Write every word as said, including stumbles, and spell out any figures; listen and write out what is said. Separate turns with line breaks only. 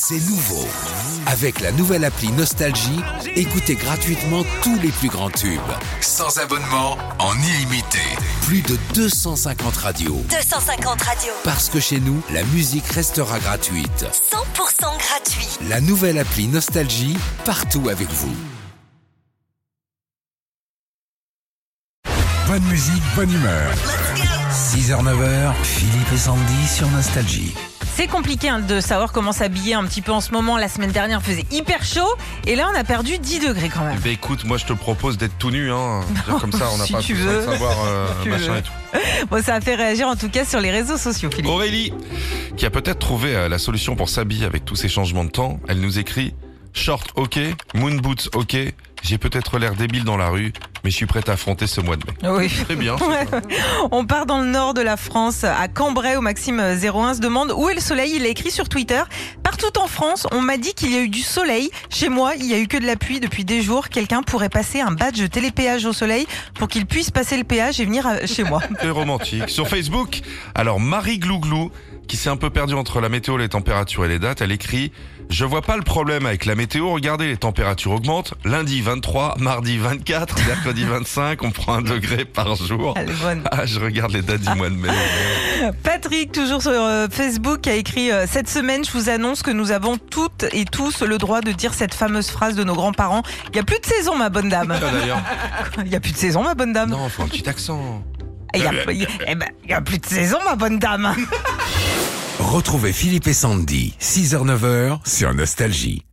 C'est nouveau. Avec la nouvelle appli Nostalgie, écoutez gratuitement tous les plus grands tubes. Sans abonnement, en illimité. Plus de deux cent cinquante radios.
deux cent cinquante radios.
Parce que chez nous, la musique restera gratuite.
cent pour cent gratuit.
La nouvelle appli Nostalgie, partout avec vous. Bonne musique, bonne humeur. six heures neuf heures, Philippe et Sandy sur Nostalgie.
C'est compliqué hein, de savoir comment s'habiller un petit peu en ce moment. La semaine dernière, il faisait hyper chaud. Et là, on a perdu dix degrés quand même.
Bah écoute, moi je te propose d'être tout nu. Hein. Dire comme ça, on n'a
Si
pas
tu
besoin
veux.
de savoir euh,
Si tu
machin
veux.
et tout.
Bon, ça a fait réagir en tout cas sur les réseaux sociaux, Philippe.
Aurélie, qui a peut-être trouvé euh, la solution pour s'habiller avec tous ces changements de temps, elle nous écrit « Short ok, moon boots ok, j'ai peut-être l'air débile dans la rue, mais je suis prête à affronter ce mois de mai. »
Oui.
Très bien.
Ouais. On part dans le nord de la France, à Cambrai, où Maxime zéro un se demande où est le soleil. Il a écrit sur Twitter: partout en France, on m'a dit qu'il y a eu du soleil. Chez moi, il y a eu que de la pluie depuis des jours. Quelqu'un pourrait passer un badge télépéage au soleil pour qu'il puisse passer le péage et venir à- chez moi.
C'est romantique. Sur Facebook, alors Marie Glouglou, qui s'est un peu perdue entre la météo, les températures et les dates, elle écrit « Je vois pas le problème avec la météo, regardez, les températures augmentent. Lundi vingt-trois, mardi vingt-quatre, mercredi vingt-cinq, on prend un degré par jour. »
Elle est bonne.
Ah, je regarde les dates du mois de mai.
Patrick, toujours sur euh, Facebook, a écrit euh, cette semaine, je vous annonce que nous avons toutes et tous le droit de dire cette fameuse phrase de nos grands-parents. Il y a plus de saison, ma bonne dame.
Ça d'ailleurs.
Il y a plus de saison, ma bonne dame.
Non, faut un petit accent.
Il y a, il y a- eh ben, il y a plus de saison, ma bonne dame.
Retrouvez Philippe et Sandy, six heures neuf heures sur Nostalgie.